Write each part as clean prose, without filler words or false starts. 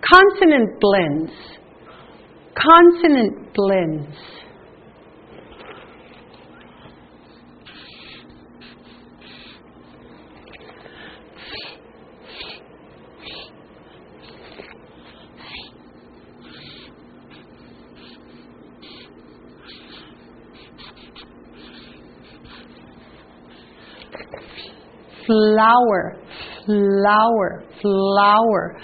Consonant blends. Consonant blends. Flower, flower, flower,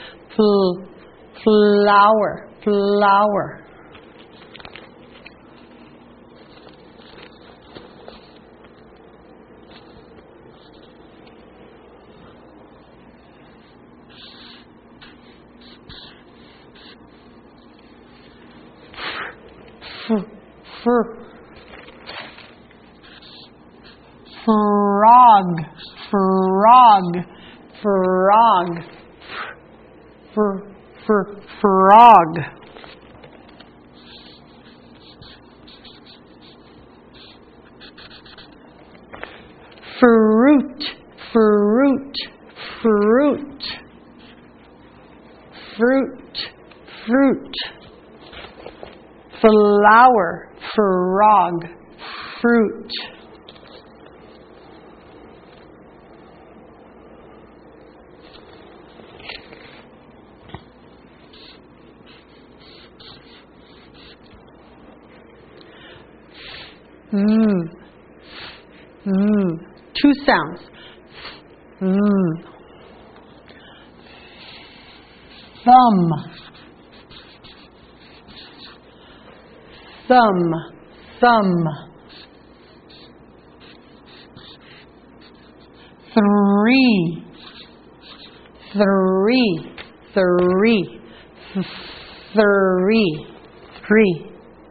flower, flower. Frog, frog, frog, frog. Fruit, fruit, fruit, fruit, fruit. Flower, frog, fruit. Two sounds. Thumb. Thumb. Thumb. Three. Three. Three. Three. Three.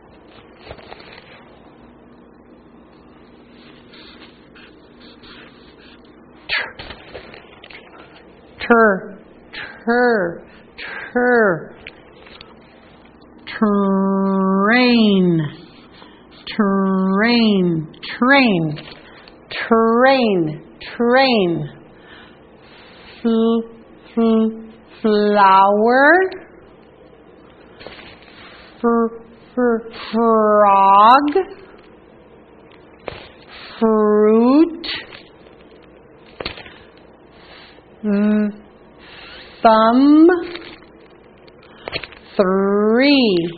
Train, train, train, train, train. Flower, frog, fruit, thumb, three.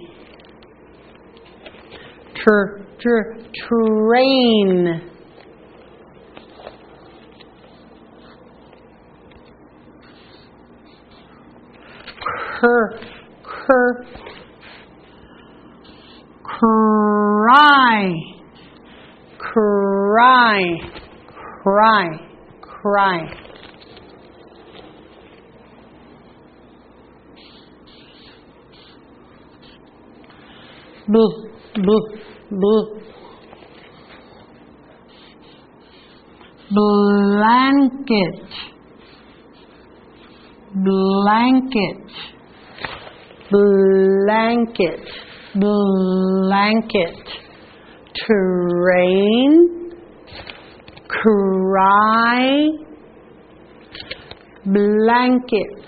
Train. Cry, cry, cry, cry. Blue, blue, blue. Blanket, blanket, blanket, blanket. Train, cry, blanket.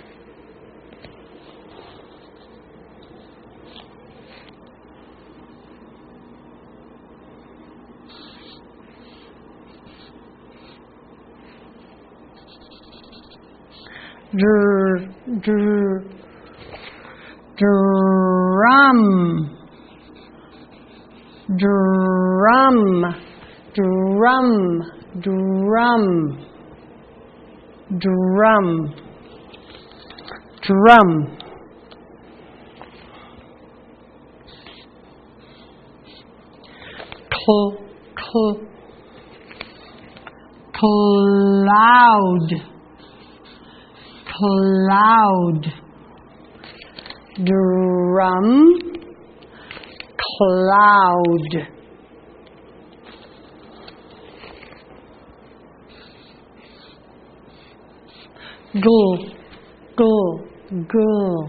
Drum, drum, drum, drum, drum, drum. Cloud, cloud, drum, cloud. Gloves,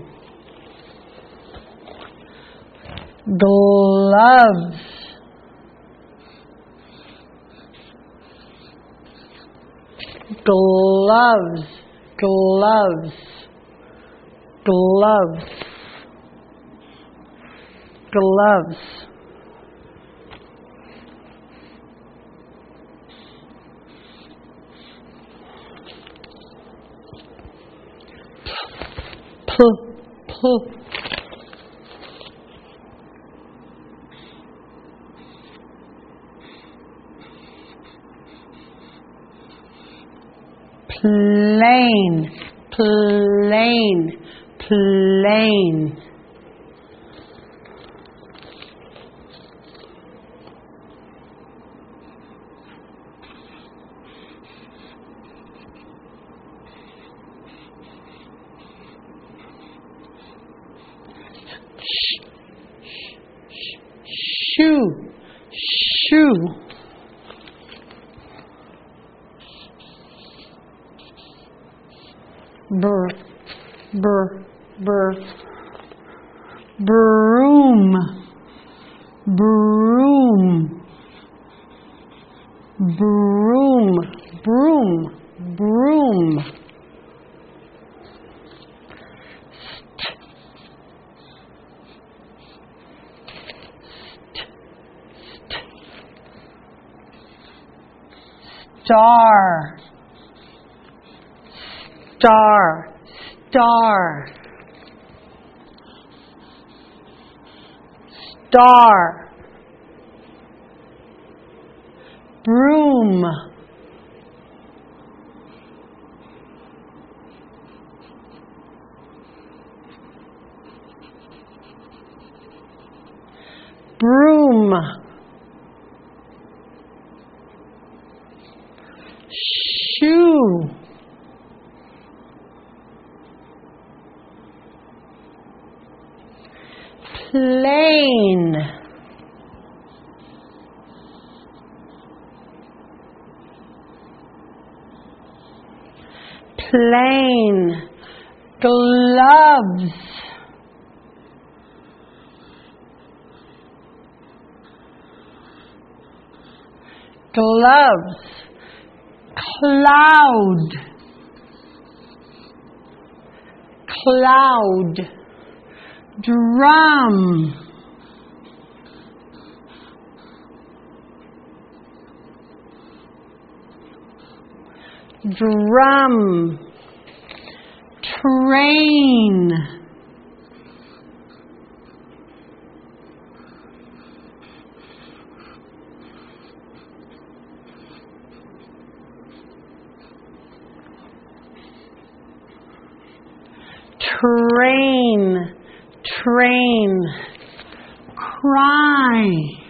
gloves, gloves, gloves, gloves. Plain, plain, plain. Shoe, shoe. Brr, brr, brr. Broom, broom, broom, broom, broom. Star, star, star, star. Broom, broom. Shoe, plain, plain. Gloves, gloves. Cloud, cloud. Drum, drum. Train, train, train. Cry,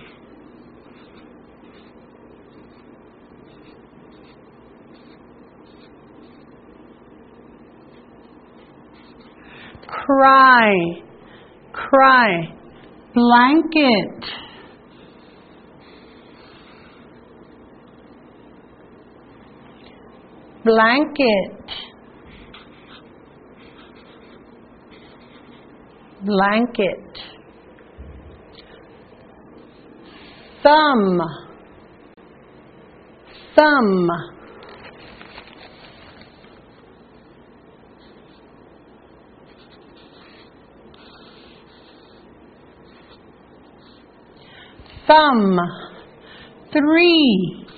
cry, cry. Blanket, blanket, blanket. Thumb, thumb. Thumb. Three,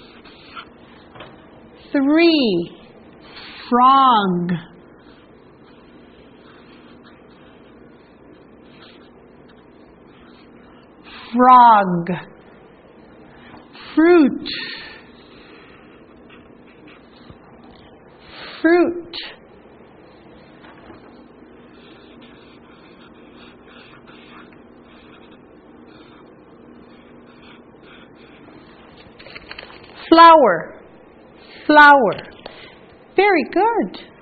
three. Frog, frog. Fruit, fruit. Flower, flower. Very good.